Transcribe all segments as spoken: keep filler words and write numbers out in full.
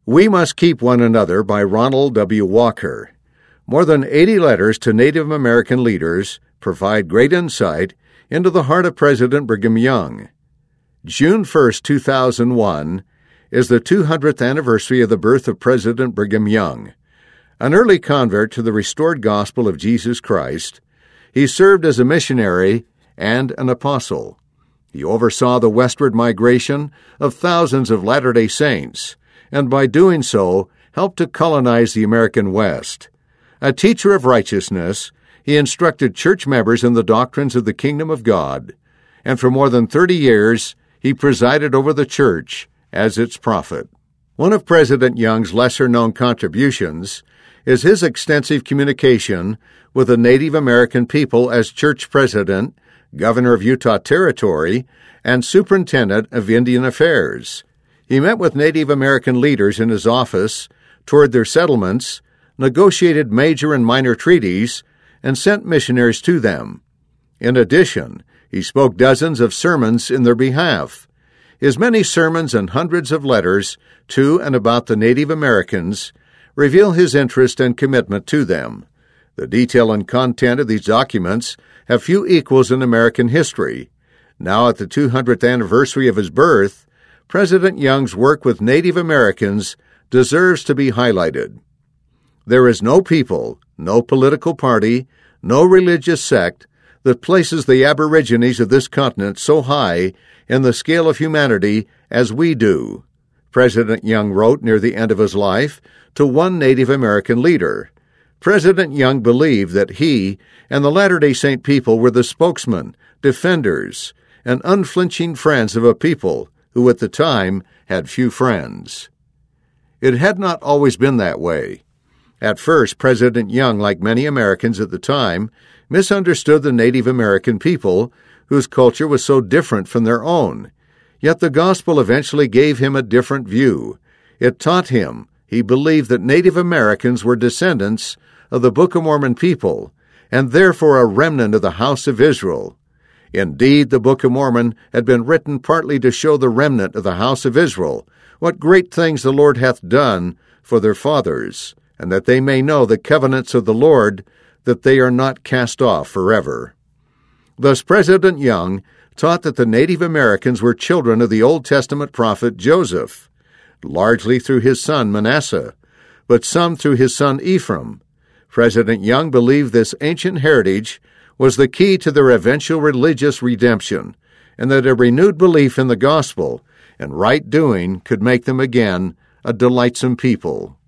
We Must Keep One Another by Ronald W. Walker. More than eighty letters to Native American leaders provide great insight into the heart of President Brigham Young. June first, two thousand one, is the two hundredth anniversary of the birth of President Brigham Young. An early convert to the restored gospel of Jesus Christ, he served as a missionary and an apostle. He oversaw the westward migration of thousands of Latter-day Saints, and by doing so, helped to colonize the American West. A teacher of righteousness, he instructed church members in the doctrines of the kingdom of God, and for more than thirty years, he presided over the church as its prophet. One of President Young's lesser-known contributions is his extensive communication with the Native American people as church president, governor of Utah Territory, and superintendent of Indian Affairs. He met with Native American leaders in his office, toured their settlements, negotiated major and minor treaties, and sent missionaries to them. In addition, he spoke dozens of sermons in their behalf. His many sermons and hundreds of letters to and about the Native Americans reveal his interest and commitment to them. The detail and content of these documents have few equals in American history. Now at the two hundredth anniversary of his birth, President Young's work with Native Americans deserves to be highlighted. There is no people, no political party, no religious sect that places the Aborigines of this continent so high in the scale of humanity as we do, President Young wrote near the end of his life to one Native American leader. President Young believed that he and the Latter-day Saint people were the spokesmen, defenders, and unflinching friends of a people who at the time had few friends. It had not always been that way. At first, President Young, like many Americans at the time, misunderstood the Native American people, whose culture was so different from their own. Yet the gospel eventually gave him a different view. It taught him he believed that Native Americans were descendants of the Book of Mormon people, and therefore a remnant of the house of Israel. Indeed, the Book of Mormon had been written partly to show the remnant of the house of Israel what great things the Lord hath done for their fathers, and that they may know the covenants of the Lord, that they are not cast off forever. Thus President Young taught that the Native Americans were children of the Old Testament prophet Joseph, largely through his son Manasseh, but some through his son Ephraim. President Young believed this ancient heritage was the key to their eventual religious redemption, and that a renewed belief in the gospel and right doing could make them again a delightsome people.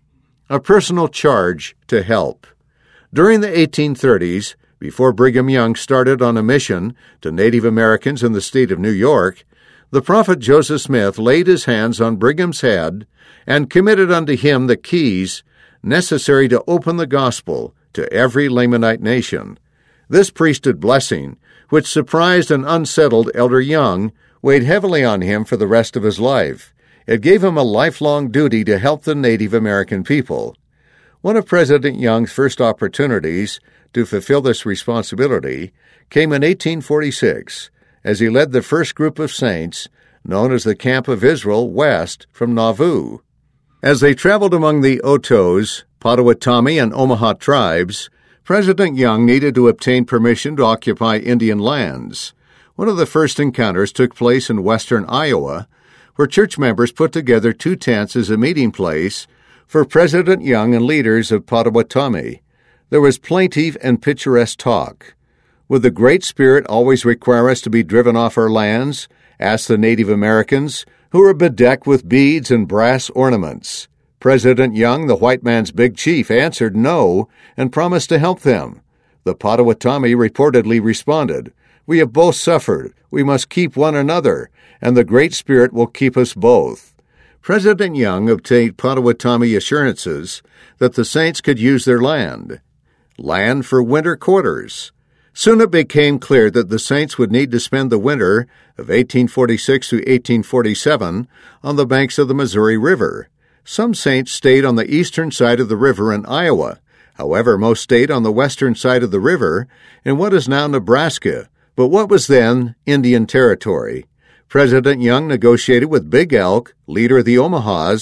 A personal charge to help. During the eighteen thirties, before Brigham Young started on a mission to Native Americans in the state of New York, the prophet Joseph Smith laid his hands on Brigham's head and committed unto him the keys necessary to open the gospel to every Lamanite nation. This priesthood blessing, which surprised and unsettled Elder Young, weighed heavily on him for the rest of his life. It gave him a lifelong duty to help the Native American people. One of President Young's first opportunities to fulfill this responsibility came in eighteen forty-six, as he led the first group of saints, known as the Camp of Israel, west from Nauvoo. As they traveled among the Otos, Potawatomi, and Omaha tribes, President Young needed to obtain permission to occupy Indian lands. One of the first encounters took place in western Iowa, where church members put together two tents as a meeting place for President Young and leaders of Potawatomi. There was plaintive and picturesque talk. Would the Great Spirit always require us to be driven off our lands? Asked the Native Americans, who were bedecked with beads and brass ornaments. President Young, the white man's big chief, answered no and promised to help them. The Potawatomi reportedly responded, "We have both suffered. We must keep one another, and the Great Spirit will keep us both." President Young obtained Potawatomi assurances that the saints could use their land. Land for winter quarters. Soon it became clear that the saints would need to spend the winter of eighteen forty-six to eighteen forty-seven on the banks of the Missouri River. Some saints stayed on the eastern side of the river in Iowa. However, most stayed on the western side of the river in what is now Nebraska, but what was then Indian Territory. President Young negotiated with Big Elk, leader of the Omahas,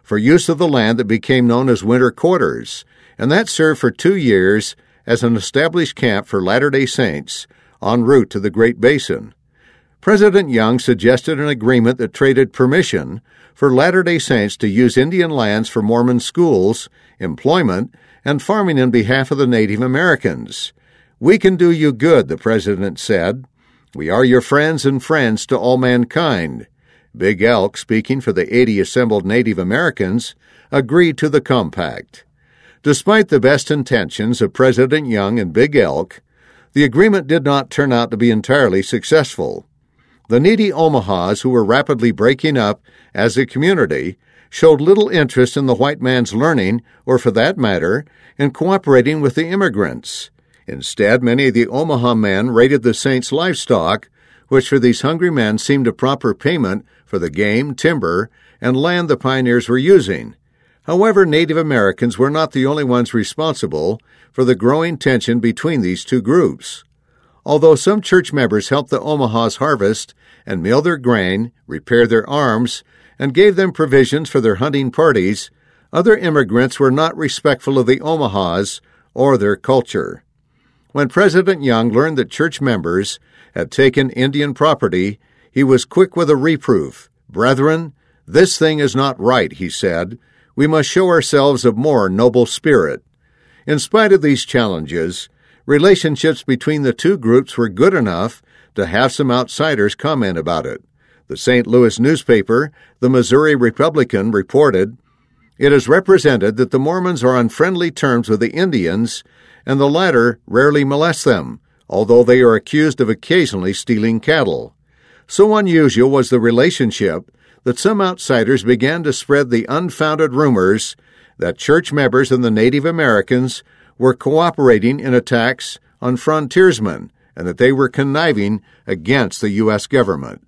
for use of the land that became known as winter quarters, and that served for two years as an established camp for Latter-day Saints en route to the Great Basin. President Young suggested an agreement that traded permission for Latter-day Saints to use Indian lands for Mormon schools, employment, and farming on behalf of the Native Americans. "We can do you good," the president said. "We are your friends and friends to all mankind." Big Elk, speaking for the eighty assembled Native Americans, agreed to the compact. Despite the best intentions of President Young and Big Elk, the agreement did not turn out to be entirely successful. The needy Omahas, who were rapidly breaking up as a community, showed little interest in the white man's learning, or for that matter, in cooperating with the immigrants. Instead, many of the Omaha men raided the Saints' livestock, which for these hungry men seemed a proper payment for the game, timber, and land the pioneers were using. However, Native Americans were not the only ones responsible for the growing tension between these two groups. Although some church members helped the Omahas harvest and mill their grain, repair their arms, and gave them provisions for their hunting parties, other immigrants were not respectful of the Omahas or their culture. When President Young learned that church members had taken Indian property, he was quick with a reproof. "Brethren, this thing is not right," he said. "We must show ourselves of more noble spirit." In spite of these challenges, relationships between the two groups were good enough to have some outsiders comment about it. The Saint Louis newspaper, the Missouri Republican, reported, "It is represented that the Mormons are on friendly terms with the Indians, and the latter rarely molest them, although they are accused of occasionally stealing cattle." So unusual was the relationship that some outsiders began to spread the unfounded rumors that church members and the Native Americans were cooperating in attacks on frontiersmen and that they were conniving against the U S government.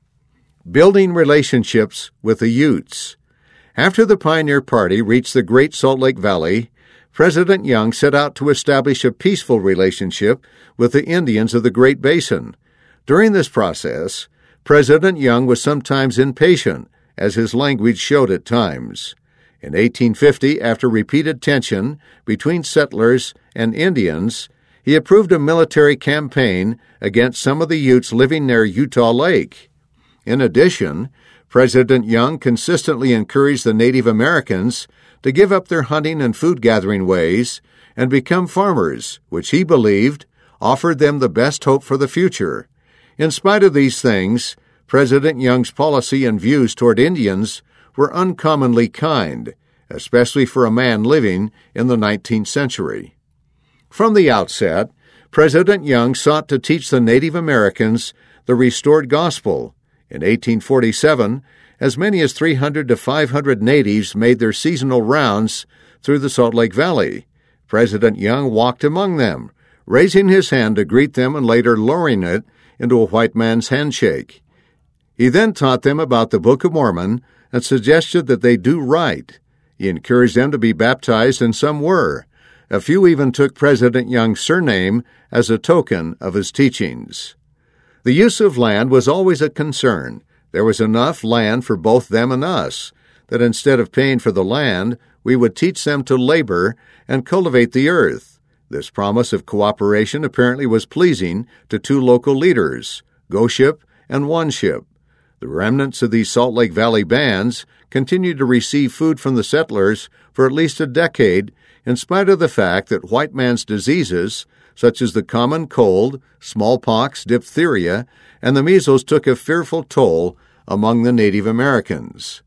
Building relationships with the Utes. After the Pioneer Party reached the Great Salt Lake Valley, President Young set out to establish a peaceful relationship with the Indians of the Great Basin. During this process, President Young was sometimes impatient, as his language showed at times. In eighteen fifty, after repeated tension between settlers and Indians, he approved a military campaign against some of the Utes living near Utah Lake. In addition, President Young consistently encouraged the Native Americans to give up their hunting and food-gathering ways and become farmers, which he believed offered them the best hope for the future. In spite of these things, President Young's policy and views toward Indians were uncommonly kind, especially for a man living in the nineteenth century. From the outset, President Young sought to teach the Native Americans the restored gospel. In eighteen forty-seven, as many as three hundred to five hundred natives made their seasonal rounds through the Salt Lake Valley. President Young walked among them, raising his hand to greet them and later lowering it into a white man's handshake. He then taught them about the Book of Mormon and suggested that they do right. He encouraged them to be baptized, and some were. A few even took President Young's surname as a token of his teachings. The use of land was always a concern. There was enough land for both them and us, that instead of paying for the land, we would teach them to labor and cultivate the earth. This promise of cooperation apparently was pleasing to two local leaders, Goship and Oneship. The remnants of these Salt Lake Valley bands continued to receive food from the settlers for at least a decade, in spite of the fact that white man's diseases, such as the common cold, smallpox, diphtheria, and the measles, took a fearful toll among the Native Americans.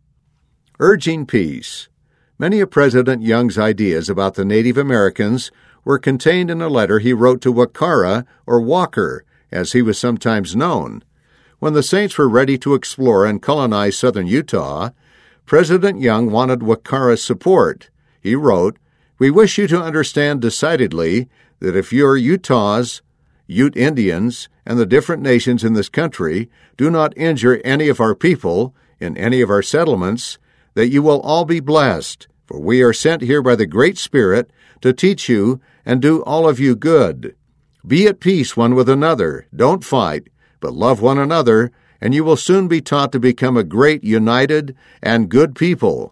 Urging peace. Many of President Young's ideas about the Native Americans were contained in a letter he wrote to Wakara, or Walker, as he was sometimes known. When the Saints were ready to explore and colonize southern Utah, President Young wanted Wakara's support. He wrote, "We wish you to understand decidedly that if your Utahs, Ute Indians, and the different nations in this country do not injure any of our people in any of our settlements, that you will all be blessed, for we are sent here by the Great Spirit to teach you and do all of you good. Be at peace one with another, don't fight, but love one another, and you will soon be taught to become a great, united, and good people.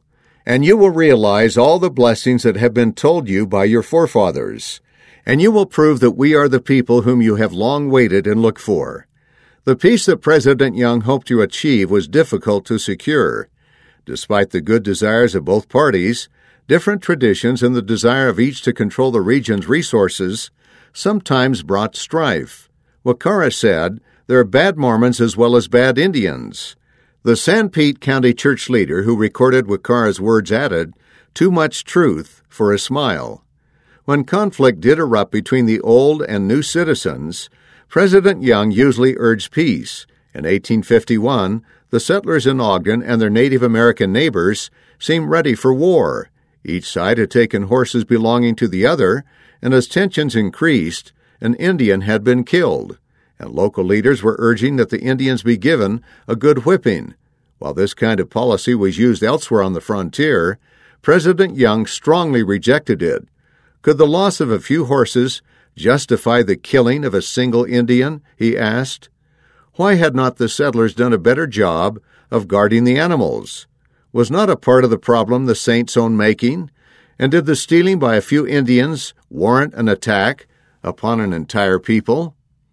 and you will realize all the blessings that have been told you by your forefathers, and you will prove that we are the people whom you have long waited and looked for. The peace that President Young hoped to achieve was difficult to secure. Despite the good desires of both parties, different traditions and the desire of each to control the region's resources sometimes brought strife. Wakara said, "There are bad Mormons as well as bad Indians." The Sanpete County church leader who recorded Wakara's words added, "Too much truth for a smile." When conflict did erupt between the old and new citizens, President Young usually urged peace. In eighteen fifty-one, the settlers in Ogden and their Native American neighbors seemed ready for war. Each side had taken horses belonging to the other, and as tensions increased, an Indian had been killed, and local leaders were urging that the Indians be given a good whipping. While this kind of policy was used elsewhere on the frontier, President Young strongly rejected it. Could the loss of a few horses justify the killing of a single Indian? He asked. Why had not the settlers done a better job of guarding the animals? Was not a part of the problem the saints' own making? And did the stealing by a few Indians warrant an attack upon an entire people?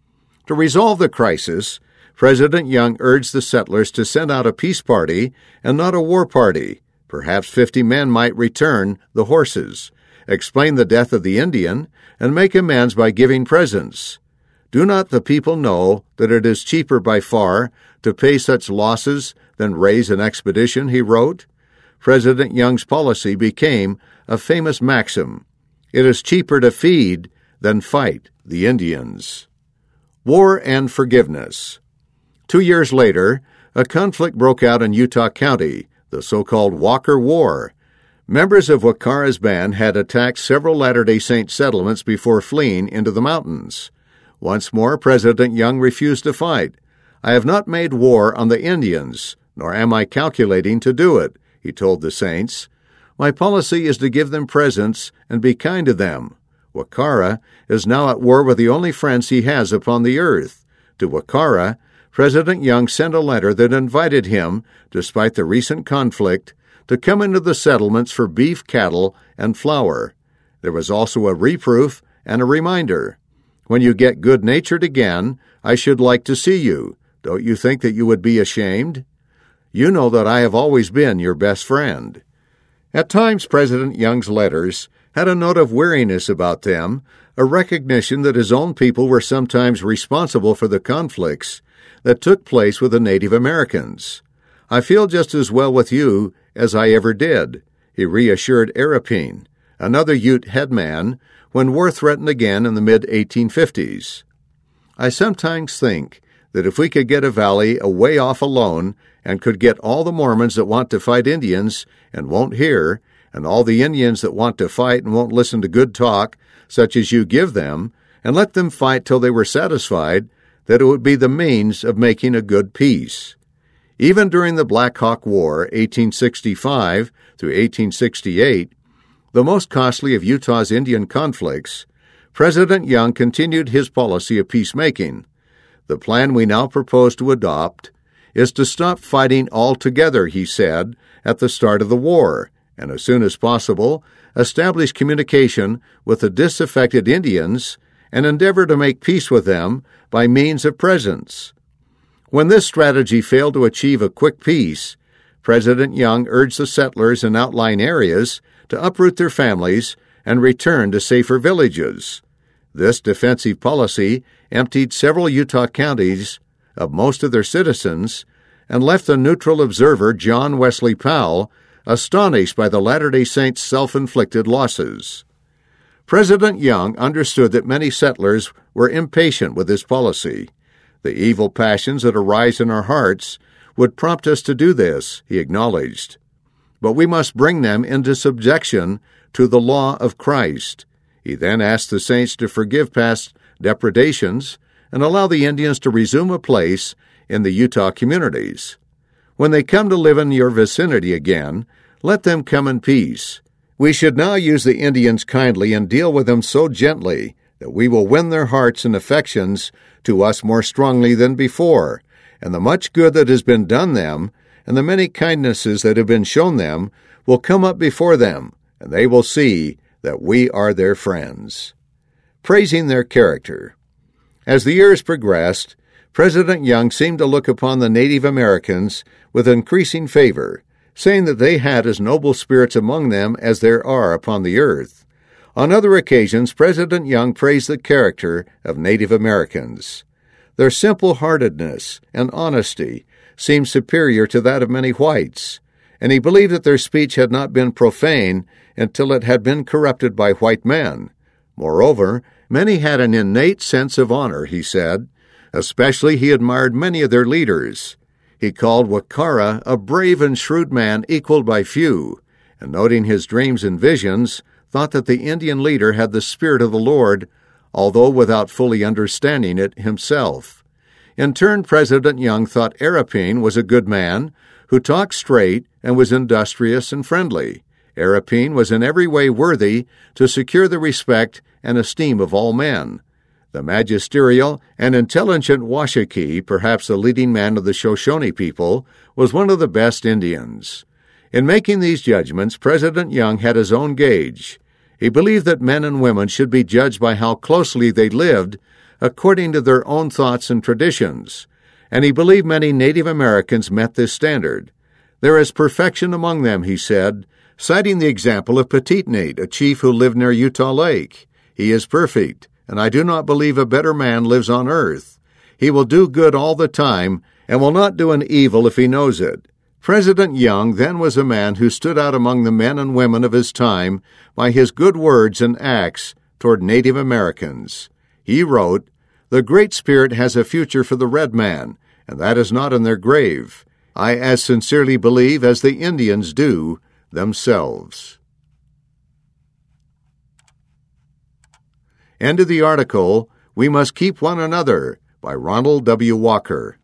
To resolve the crisis, President Young urged the settlers to send out a peace party and not a war party. Perhaps fifty men might return the horses, explain the death of the Indian, and make amends by giving presents. Do not the people know that it is cheaper by far to pay such losses than raise an expedition, he wrote. President Young's policy became a famous maxim. It is cheaper to feed than fight the Indians. War and forgiveness. Two years later, a conflict broke out in Utah County, the so-called Walker War. Members of Wakara's band had attacked several Latter-day Saint settlements before fleeing into the mountains. Once more, President Young refused to fight. "I have not made war on the Indians, nor am I calculating to do it," he told the saints. "My policy is to give them presents and be kind to them." Wakara is now at war with the only friends he has upon the earth. To Wakara, President Young sent a letter that invited him, despite the recent conflict, to come into the settlements for beef, cattle, and flour. There was also a reproof and a reminder. "When you get good-natured again, I should like to see you. Don't you think that you would be ashamed? You know that I have always been your best friend." At times, President Young's letters had a note of weariness about them, a recognition that his own people were sometimes responsible for the conflicts that took place with the Native Americans. "I feel just as well with you as I ever did," he reassured Arapine, another Ute headman, when war threatened again in the mid eighteen fifties. "I sometimes think that if we could get a valley a way off alone and could get all the Mormons that want to fight Indians and won't hear, and all the Indians that want to fight and won't listen to good talk, such as you give them, and let them fight till they were satisfied, that it would be the means of making a good peace." Even during the Black Hawk War, eighteen sixty-five through eighteen sixty-eight, the most costly of Utah's Indian conflicts, President Young continued his policy of peacemaking. "The plan we now propose to adopt is to stop fighting altogether," he said, at the start of the war, and as soon as possible, establish communication with the disaffected Indians and endeavor to make peace with them by means of presents. When this strategy failed to achieve a quick peace, President Young urged the settlers in outlying areas to uproot their families and return to safer villages. This defensive policy emptied several Utah counties of most of their citizens and left the neutral observer John Wesley Powell astonished by the Latter-day Saints' self-inflicted losses. President Young understood that many settlers were impatient with his policy. "The evil passions that arise in our hearts would prompt us to do this," he acknowledged. "But we must bring them into subjection to the law of Christ." He then asked the saints to forgive past depredations and allow the Indians to resume a place in the Utah communities. "When they come to live in your vicinity again, let them come in peace. We should now use the Indians kindly and deal with them so gently that we will win their hearts and affections to us more strongly than before, and the much good that has been done them and the many kindnesses that have been shown them will come up before them, and they will see that we are their friends. Praising their character. As the years progressed, President Young seemed to look upon the Native Americans with increasing favor, saying that they had as noble spirits among them as there are upon the earth. On other occasions, President Young praised the character of Native Americans. Their simple-heartedness and honesty seemed superior to that of many whites, and he believed that their speech had not been profane until it had been corrupted by white men. Moreover, many had an innate sense of honor, he said. Especially he admired many of their leaders. He called Wa Ka Ra a brave and shrewd man equaled by few, and noting his dreams and visions, thought that the Indian leader had the Spirit of the Lord, although without fully understanding it himself. In turn, President Young thought Arapeen was a good man, who talked straight and was industrious and friendly. Arapeen was in every way worthy to secure the respect and esteem of all men. The magisterial and intelligent Washakie, perhaps the leading man of the Shoshone people, was one of the best Indians. In making these judgments, President Young had his own gauge. He believed that men and women should be judged by how closely they lived according to their own thoughts and traditions, and he believed many Native Americans met this standard. There is perfection among them, he said, citing the example of Petit Nate, a chief who lived near Utah Lake. He is perfect, and I do not believe a better man lives on earth. He will do good all the time, and will not do an evil if he knows it. President Young then was a man who stood out among the men and women of his time by his good words and acts toward Native Americans. He wrote, "The Great Spirit has a future for the red man, and that is not in their grave. I as sincerely believe as the Indians do themselves." End of the article, We Must Keep One Another, by Ronald W. Walker.